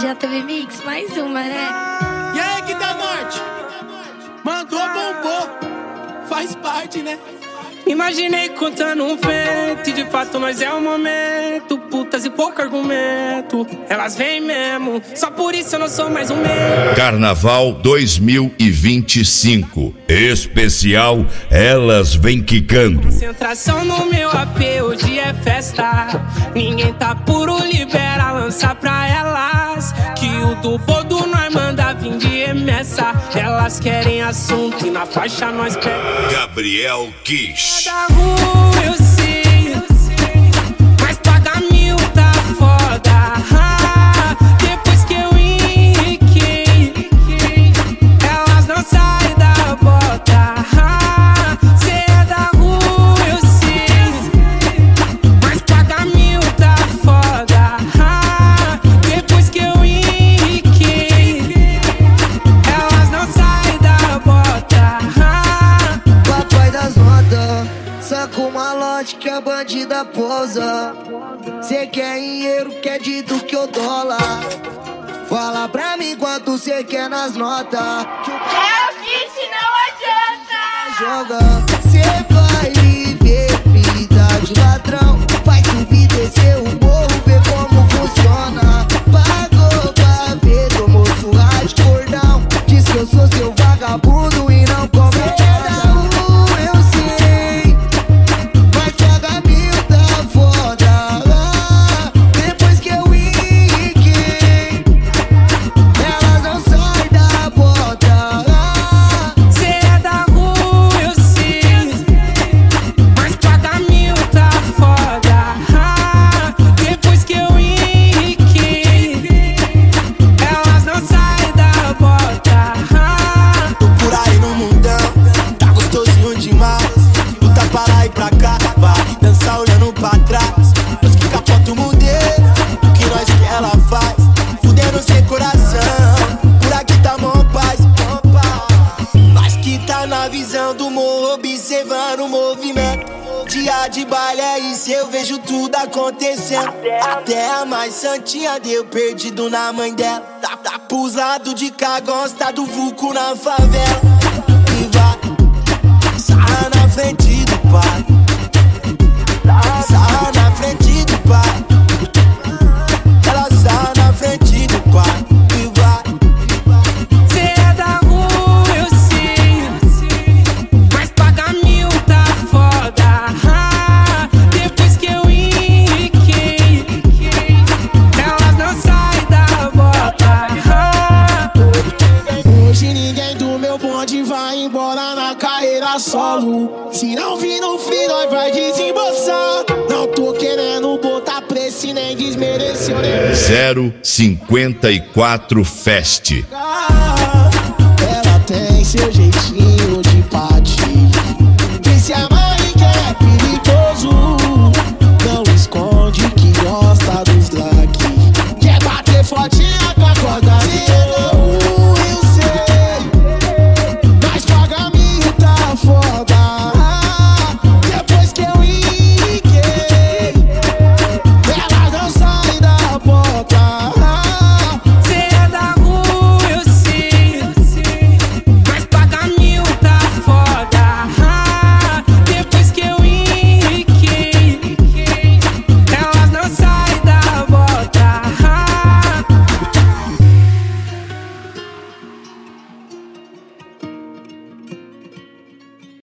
JB Mix, mais uma, né? E aí, que da Norte? Mandou, bombou. Faz parte, né? Imaginei contando um feito e de fato nós é o momento. Putas e pouco argumento, elas vêm mesmo, só por isso eu não sou mais um meio. Carnaval 2025 especial Elas Vêm Quicando. Concentração no meu AP, hoje é festa. Ninguém tá puro, libera, lança pra elas. Que o do Bodo nós manda vir de remessa. Elas querem assunto e na faixa nós pega. Gabriel Kish. Da rua eu sei, mas paga mil tá foda. Depois que eu enriquei, elas não saem da bota. Cê é da rua eu sei, mas paga mil tá foda. Depois que eu enriquei, elas não saem da bota. Papai das notas, saca o malote que a bandida pousa. Cê quer dinheiro, quer de do que o dólar. Fala pra mim quanto cê quer nas notas. É o kit, não adianta. Joga, cê vai viver vida de ladrão. Vai subir, descer o morro, ver como funciona. Pagou pra ver, tomou surra de cordão. Diz que eu sou seu vagabundo e não come nada. Eu sei, mas paga mil tá foda. Depois que eu enriquei, elas não saem da bota. Cê é da rua, eu sei, mas paga mil tá foda. Depois que eu enriquei, elas não saem da bota. Tô por aí no mundão, tá gostosinho demais. Luta pra lá e pra cá, vai dançar olhando pra trás. Nós que capota o modelo, o que nós que ela faz. Fudendo sem coração, por aqui tá mó paz. Nós que tá na visão do morro, observando o movimento. Dia de baile é isso, eu vejo tudo acontecendo. Até a mais santinha deu perdido na mãe dela. Tá pros lados de cá, gosta do vulco na favela. E vai, sarra na frente do pai. Sarra na frente do pai. Ela sarra na frente do pai. E vai. Cê é da rua, eu sei, mas paga mil tá foda. Depois que eu enriquei, elas não saem da bota. Hoje ninguém do meu bonde vai embora na carreira solo. Se não vir no free, nós vai desembolsar. Não tô querendo botar preço e nem desmerecer. 054 Fest. Ela tem seu jeitinho de paz.